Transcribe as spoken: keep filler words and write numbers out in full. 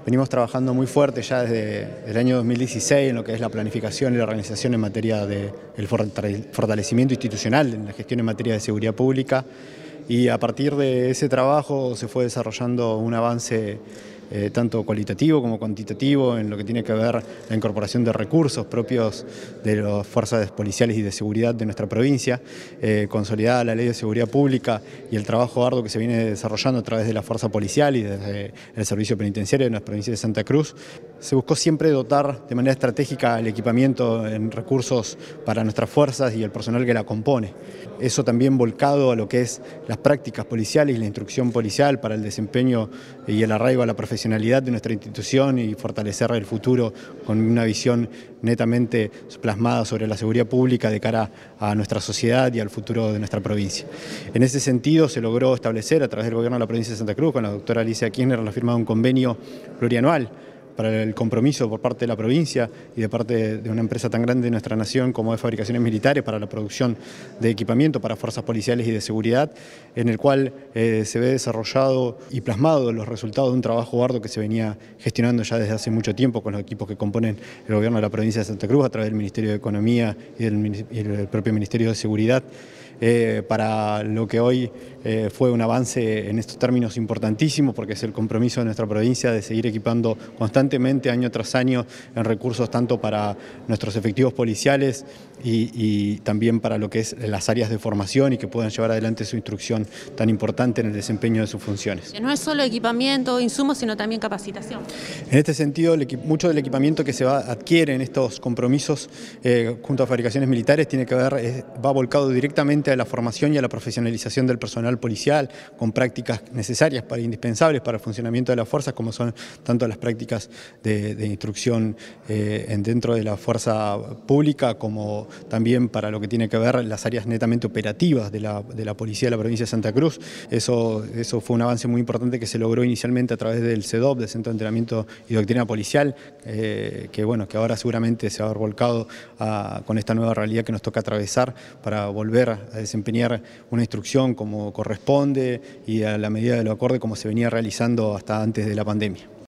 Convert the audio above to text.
Venimos trabajando muy fuerte ya desde el año dos mil dieciséis en lo que es la planificación y la organización en materia del fortalecimiento institucional, en la gestión en materia de seguridad pública, y a partir de ese trabajo se fue desarrollando un avance eh, tanto cualitativo como cuantitativo en lo que tiene que ver la incorporación de recursos propios de las fuerzas policiales y de seguridad de nuestra provincia, eh, consolidada la Ley de Seguridad Pública y el trabajo arduo que se viene desarrollando a través de la fuerza policial y desde el servicio penitenciario de nuestra provincia de Santa Cruz. Se buscó siempre dotar de manera estratégica el equipamiento en recursos para nuestras fuerzas y el personal que la compone. Eso también volcado a lo que es las prácticas policiales y la instrucción policial para el desempeño y el arraigo a la profesionalidad de nuestra institución y fortalecer el futuro con una visión netamente plasmada sobre la seguridad pública de cara a nuestra sociedad y al futuro de nuestra provincia. En ese sentido se logró establecer a través del gobierno de la provincia de Santa Cruz, con la doctora Alicia Kirchner, la firma de un convenio plurianual para el compromiso por parte de la provincia y de parte de una empresa tan grande de nuestra nación como es Fabricaciones Militares para la producción de equipamiento para fuerzas policiales y de seguridad, en el cual eh, se ve desarrollado y plasmado los resultados de un trabajo arduo que se venía gestionando ya desde hace mucho tiempo con los equipos que componen el gobierno de la provincia de Santa Cruz a través del Ministerio de Economía y del, y del propio Ministerio de Seguridad. Eh, para lo que hoy eh, fue un avance en estos términos importantísimo, porque es el compromiso de nuestra provincia de seguir equipando constantemente año tras año en recursos tanto para nuestros efectivos policiales y, y también para lo que es las áreas de formación y que puedan llevar adelante su instrucción tan importante en el desempeño de sus funciones. No es solo equipamiento, insumos, sino también capacitación. En este sentido, el, mucho del equipamiento que se va, adquiere en estos compromisos eh, junto a Fabricaciones Militares tiene que ver, eh, va volcado directamente a la formación y a la profesionalización del personal policial, con prácticas necesarias para indispensables para el funcionamiento de las fuerzas, como son tanto las prácticas de, de instrucción eh, en dentro de la fuerza pública, como también para lo que tiene que ver las áreas netamente operativas de la, de la policía de la provincia de Santa Cruz. Eso, eso fue un avance muy importante que se logró inicialmente a través del C E D O P, del Centro de Entrenamiento y Doctrina Policial, eh, que bueno, que ahora seguramente se va a haber volcado a, con esta nueva realidad que nos toca atravesar para volver a desempeñar una instrucción como corresponde y a la medida de lo acorde como se venía realizando hasta antes de la pandemia.